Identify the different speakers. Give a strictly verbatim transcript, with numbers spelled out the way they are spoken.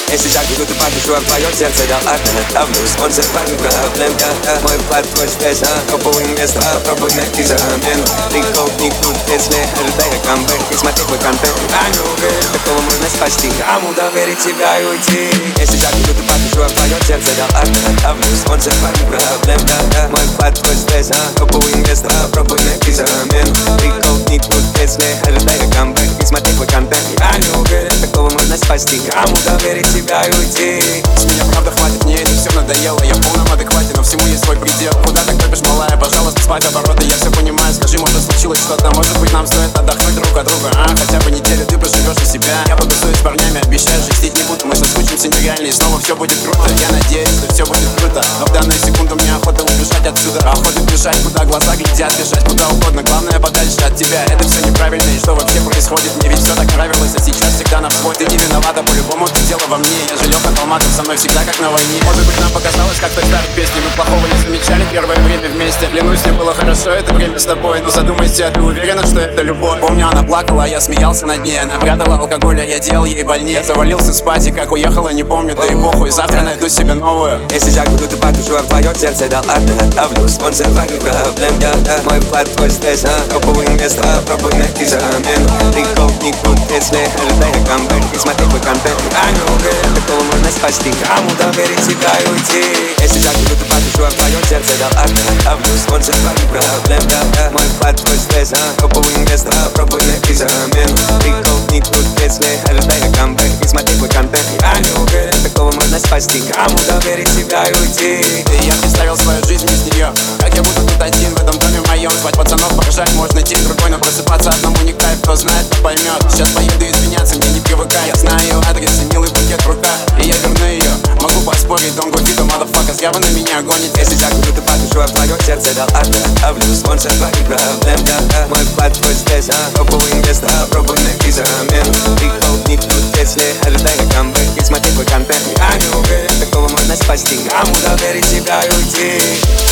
Speaker 1: Я сейчас иду, ты подышу, а в твоем сердце дал оставлю спонсор парень проблем, я мой вклад твой здесь, а пробуй место, пробуй найти замену. Прикол не тут, если РД камбэк, и смотри твой контент. Я не уверен, такого можно спасти, кому доверить себя и уйти. Я сейчас иду, ты подышу, а в твоем сердце дал оставлю спонсор парень проблем, я мой вклад твой здесь, а пробуй место, пробуй найти замену. Прикол не тут, если РД камбэк, и смотри твой контент. Я не уверен, такого можно спасти, кому доверить себя и уйти.
Speaker 2: С меня правда хватит, мне это все надоело. Я в полном адеквате, но всему есть свой предел. Куда ты топишь, малая, пожалуйста, спать обороты. Я все понимаю, скажи, может случилось что-то. Может быть нам стоит отдохнуть друг от друга, а? Хотя бы неделю ты проживешь у себя. Я потусуюсь с парнями, обещаю, жестить не буду. Мы соскучимся нереально и снова все будет круто. Я надеюсь, что все будет круто, но в данную секунду мне охота убежать отсюда. Охота бежать, куда глаза глядят, бежать куда угодно. Главное подальше от тебя, это все неправильно. И что вообще происходит, мне ведь все так нравилось. А сейчас всегда на взвод, ты не виновата, по-любому ты дело во мне. Я же Лёха Толматов, со мной всегда как на войне. Может быть нам показалось, как той старой песни. Мы плохого не замечали первое время вместе. Клянусь, мне было хорошо это время с тобой. Но задумайся, ты уверена, что это любовь? Помню, она плакала, а я смеялся над ней. Она прятала алкоголь, а я делал ей больнее. Я завалился спать, и как уехала, не помню, да и похуй. Завтра найду себе новую.
Speaker 1: Если я буду, ты подышу, а в твоем сердце дал оставлю спонсор парень проблем, я мой вклад твой здесь, а пробуй место, пробуй найти замену. Прикол не тут, если РД камбэк, и смотри твой контент. Я не уверен, такого можно спасти, кому доверить себя и уйти. Если я буду, ты подышу, а в твоем сердце дал оставлю спонсор парень проблем, я мой вклад твой здесь, а пробуй место, пробуй найти замену. Прикол не тут, если РД камбэк, и смотри твой контент. Я не уверен, такого можно спасти, кому доверить себя и уйти.
Speaker 2: И я представил свою жизнь без нее. Как я буду тут один в этом доме моем. Звать пацанов, поржать можно день другой, но просыпаться одному не кайф. Кто знает, кто поймет. Сейчас поеду извиняться, мне не привыкай. Я знаю ее адрес и милый букет в руках, и я верну ее. Могу поспорить, don't go fit, motherfuckers, я бы на меня гонит.
Speaker 1: Если я буду, ты подышу, а в твоем сердце дал оставлю спонсор парень проблем, я мой вклад твой здесь, а пробуй место, пробуй найти замену. Прикол не тут, если РД камбэк, и смотри твой контент. Я не уверен, такого можно спасти, кому доверить себя и уйти.